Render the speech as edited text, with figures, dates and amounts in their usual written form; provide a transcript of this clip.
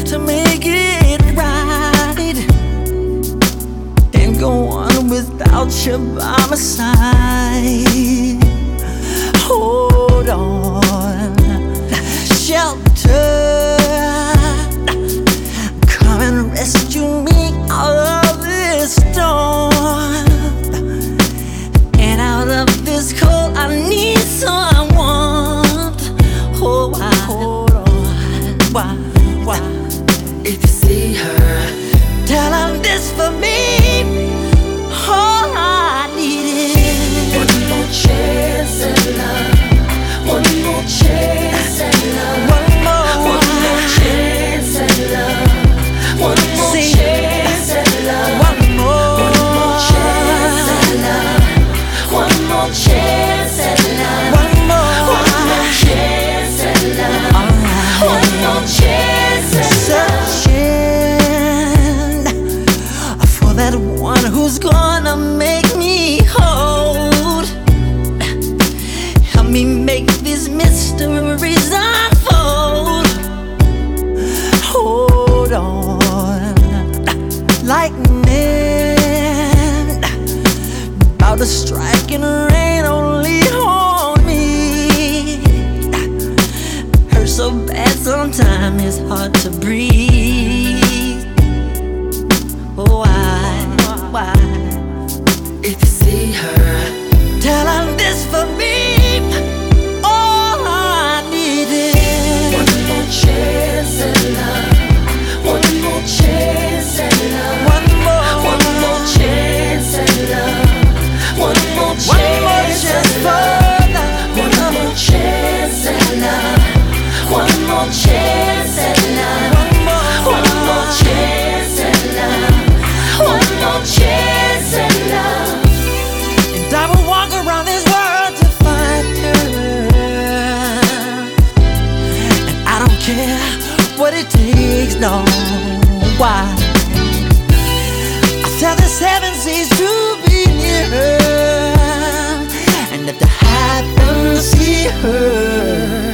to make it right and go on without you by my side. Hold on, shelter, come and rescue me out of this storm and out of this cold. I need someone. Oh, why? Hold on, why? If you see her, tell her this for me. All I need is one more chance at love. One more chance at love. one more Chance at love. One more See, chance at love. one more Chance at love. One more chance at love. one more Chance at love. Alright. One more chance at love. Searching for that one who's gonna make me whole. Help me make these mysteries unfold. Hold on, lightning about to strike and rain only on me. Hurts so bad sometimes it's hard to breathe. Why? If you see her, Tell her this for me. All I need is one more chance at love. One more chance at love. one more chance at love. One more chance chance at for love. love. One more chance at love. One more chance at love. One more chance at love. One more chance at love. And I will walk around this world to find her. And I don't care what it takes, no. Why? I'll tell the seven seas to be near her. And if the heavens see her,